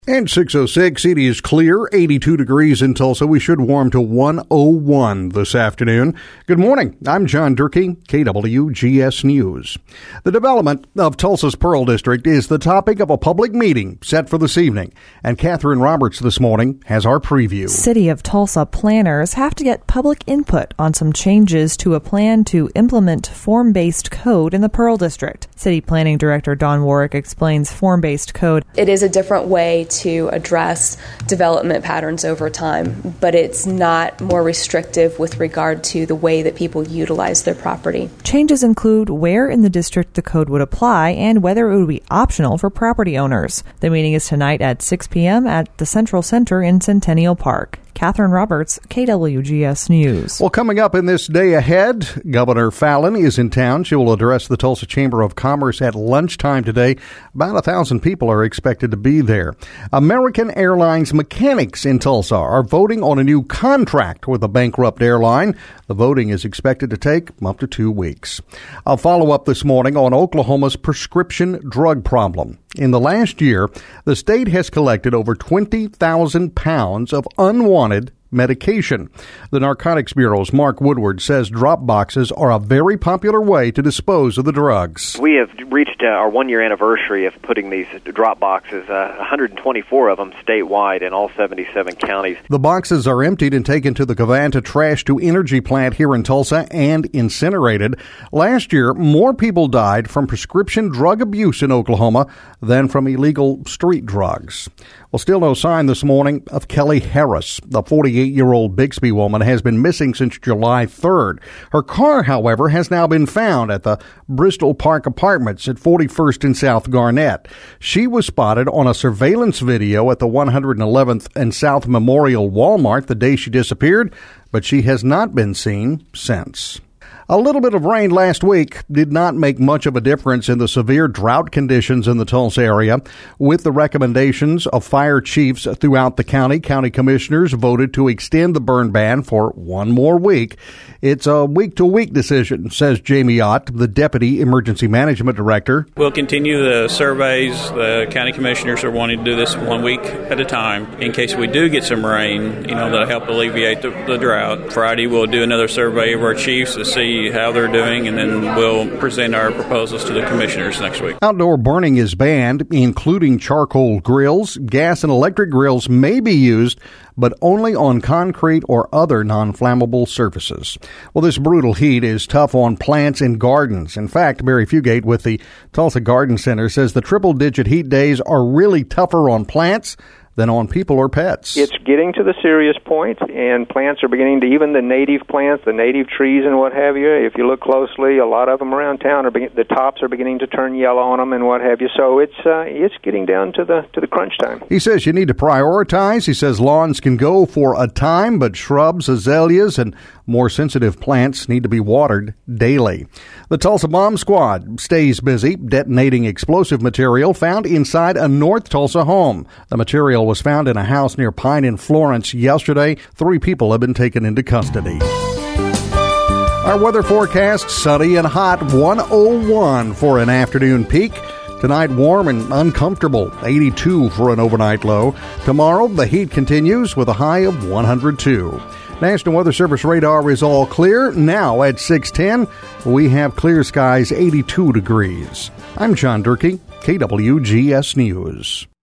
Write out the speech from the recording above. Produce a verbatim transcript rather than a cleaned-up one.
And six oh six, it is clear, eighty-two degrees in Tulsa. We should warm to one oh one this afternoon. Good morning. I'm John Durkee, K W G S News. The development of Tulsa's Pearl District is the topic of a public meeting set for this evening. And Catherine Roberts this morning has our preview. City of Tulsa planners have to get public input on some changes to a plan to implement form-based code in the Pearl District. City Planning Director Dawn Warwick explains form-based code. It is a different way to address development patterns over time, but it's not more restrictive with regard to the way that people utilize their property. Changes include where in the district the code would apply and whether it would be optional for property owners. The meeting is tonight at six p.m. at the Central Center in Centennial Park. Catherine Roberts, K W G S News. Well, coming up in this day ahead, Governor Fallin is in town. She will address the Tulsa Chamber of Commerce at lunchtime today. About a thousand people are expected to be there. American Airlines mechanics in Tulsa are voting on a new contract with a bankrupt airline. The voting is expected to take up to two weeks. I'll follow up this morning on Oklahoma's prescription drug problem. In the last year, the state has collected over twenty thousand pounds of unwanted medication. The Narcotics Bureau's Mark Woodward says drop boxes are a very popular way to dispose of the drugs. We have reached uh, our one-year anniversary of putting these drop boxes, uh, one hundred twenty-four of them statewide in all seventy-seven counties. The boxes are emptied and taken to the Covanta Trash to Energy plant here in Tulsa and incinerated. Last year, more people died from prescription drug abuse in Oklahoma than from illegal street drugs. Well, still no sign this morning of Kelly Harris. The forty-eight-year-old Bixby woman has been missing since July third. Her car, however, has now been found at the Bristol Park Apartments at forty-first and South Garnett. She was spotted on a surveillance video at the one hundred eleventh and South Memorial Walmart the day she disappeared, but she has not been seen since. A little bit of rain last week did not make much of a difference in the severe drought conditions in the Tulsa area. With the recommendations of fire chiefs throughout the county, county commissioners voted to extend the burn ban for one more week. It's a week-to-week decision, says Jamie Ott, the Deputy Emergency Management Director. We'll continue the surveys. The county commissioners are wanting to do this one week at a time. In case we do get some rain, you know, that'll help alleviate the, the drought. Friday, we'll do another survey of our chiefs to see how they're doing, and then we'll present our proposals to the commissioners next week. Outdoor burning is banned, including charcoal grills. Gas and electric grills may be used, but only on concrete or other non-flammable surfaces. Well, this brutal heat is tough on plants and gardens. In fact, Barry Fugate with the Tulsa Garden Center says the triple-digit heat days are really tougher on plants than on people or pets. It's getting to the serious point, and plants are beginning to, even the native plants, the native trees and what have you, if you look closely, a lot of them around town, are begin- the tops are beginning to turn yellow on them and what have you. So it's uh, it's getting down to the to the crunch time. He says you need to prioritize. He says lawns can go for a time, but shrubs, azaleas, and more sensitive plants need to be watered daily. The Tulsa Bomb Squad stays busy detonating explosive material found inside a North Tulsa home. The material was found in a house near Pine in Florence yesterday. Three people have been taken into custody. Our weather forecast, sunny and hot, one oh one for an afternoon peak. Tonight, warm and uncomfortable, eighty-two for an overnight low. Tomorrow, the heat continues with a high of one hundred two. National Weather Service radar is all clear. Now at six ten, we have clear skies, eighty-two degrees. I'm John Durkee, K W G S News.